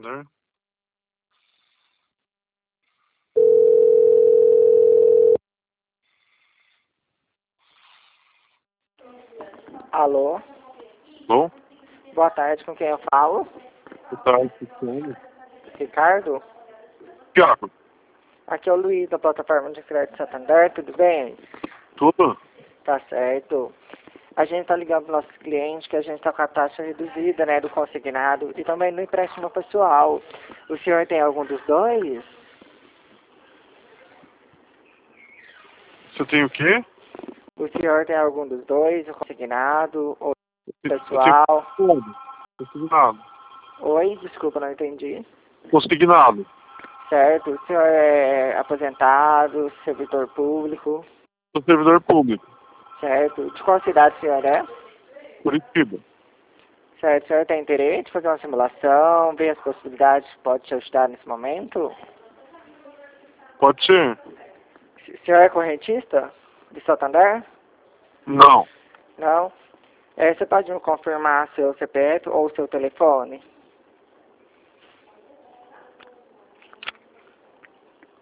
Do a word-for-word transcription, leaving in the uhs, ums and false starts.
Santander. Alô? Alô? Boa tarde, com quem eu falo? Boa tarde, Cristiano. Ricardo? Tiago, Aqui é o Luiz, da plataforma de crédito Santander, tudo bem? tudo? Tá certo. A gente tá ligando para nossos clientes que a gente tá com a taxa reduzida, né, do consignado e também no empréstimo pessoal. O senhor tem algum dos dois? Você tem o quê? O senhor tem algum dos dois, o consignado ou Eu o tenho pessoal? tudo. Consignado. Oi, desculpa, não entendi. Consignado. Certo, o senhor é aposentado, servidor público, Sou servidor público. certo? De qual cidade o senhor é? Curitiba. Certo, o senhor tem interesse em fazer uma simulação, ver as possibilidades que pode te ajudar nesse momento? Pode ser? O senhor é correntista de Santander? Não. Não? É, você pode me confirmar seu C P F ou seu telefone?